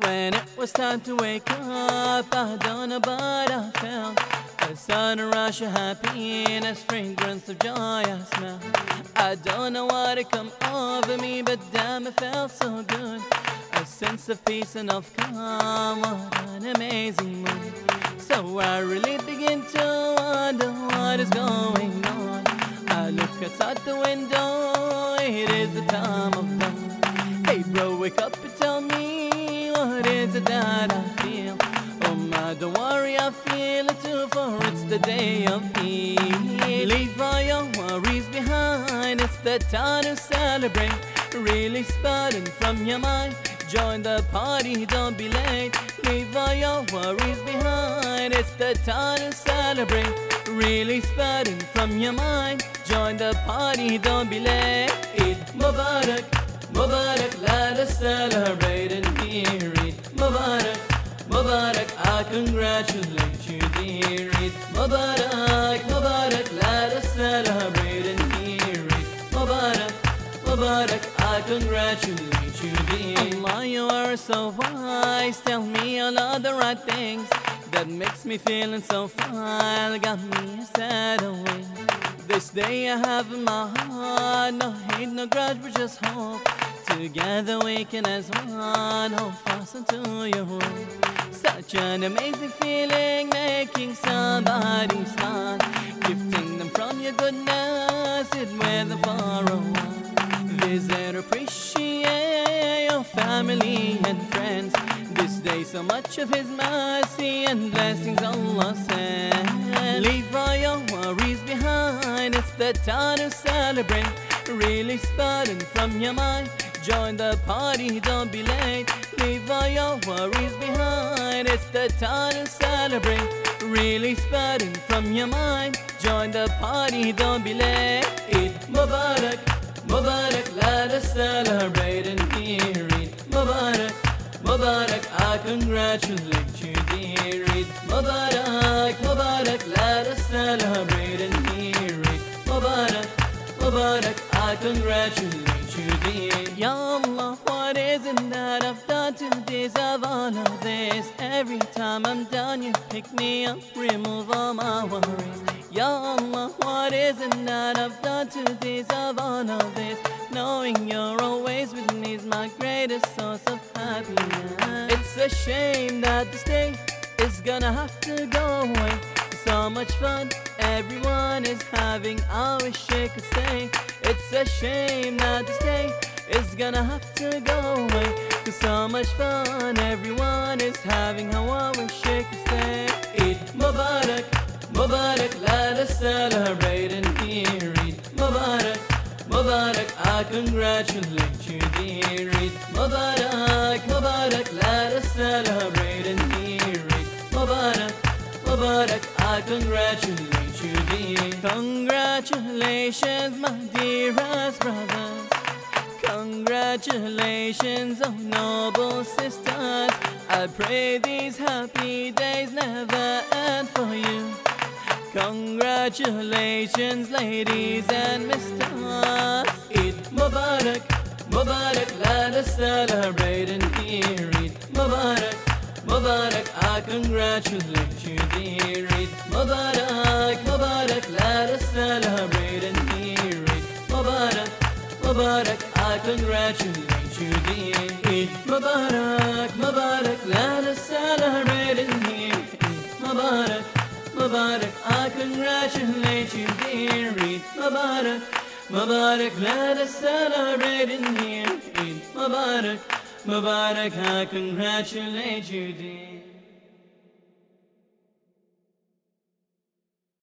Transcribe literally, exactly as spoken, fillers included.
When it was time to wake up, I don't know but I felt a sudden rush of happiness, fragrance of joy I smell. I don't know what had come over me, but damn it felt so good. A sense of peace and of calm, what an amazing mood. So I really begin to wonder what is going on. I look outside the window, it is the time of dawn. Hey bro, wake up and tell me, what is it that I feel? Oh my, don't worry, I feel it too, for it's the day of peace. Leave all your worries behind, it's the time to celebrate. Really spurting from your mind, join the party, don't be late. Leave all your worries behind, it's the time to celebrate. Really spurting from your mind, join the party, don't be late. Eid Mubarak, Mubarak, let us celebrate and hear it. Mubarak, Mubarak, I congratulate you, dear Eid Mubarak, Mubarak, let us celebrate and hear it. Mubarak, Mubarak, I congratulate you, dear. Allah, you are so wise, tell me all of the right things that makes me feeling so fine, got me set away. This day I have in my heart, no hate, no grudge, but just hope. Together we can as one, hold fast until you're home. Such an amazing feeling, making somebody smile, gifting them from your goodness, it with them for a while. Visit, appreciate your family and friends. This day so much of His mercy and blessings Allah send. Leave all your worries behind, it's the time to celebrate. Really spurting from your mind, join the party, don't be late. Leave all your worries behind, it's the time to celebrate. Really spurting from your mind, join the party, don't be late. Eid Mubarak, Mubarak, let us celebrate and hear it. Mubarak, Mubarak, I congratulate you, dear Eid Mubarak, Mubarak, let us celebrate and hear it. Mubarak, Mubarak, I congratulate you, dear. Ya Allah, what is it that I've done to deserve all of this? Every time I'm down, you pick me up, remove all my worries. Ya Allah, what is it that I've done to deserve all of this? Knowing you're always with me is my greatest source of happiness. It's a shame that this day is gonna have to go away. So much fun everyone is having, I wish it could stay. It's a shame that this day is gonna have to go away. Cause so much fun everyone is having, how I wish it could stay. Eid Mubarak, Mubarak, let us celebrate and hear it. Mubarak, Mubarak, I congratulate you, dear Eid Mubarak, Mubarak, let us celebrate and hear it. Mubarak, Mubarak, I congratulate you, dear. Congratulations, my dearest brothers. Congratulations, oh noble sisters. I pray these happy days never end for you. Congratulations, ladies and misters. Eid Mubarak, Mubarak, let us celebrate and hear it. Mubarak, Mubarak, I congratulate you, dear Eid Mubarak, Mubarak, let us celebrate and hear it. Mubarak, Mubarak, I congratulate you, dear Eid Mubarak, Mubarak, let us celebrate and hear it. Mubarak, Mubarak, I congratulate you, dear Eid Mubarak, Mubarak, let us celebrate and hear it. Mubarak, Mubarak, I congratulate you, dear.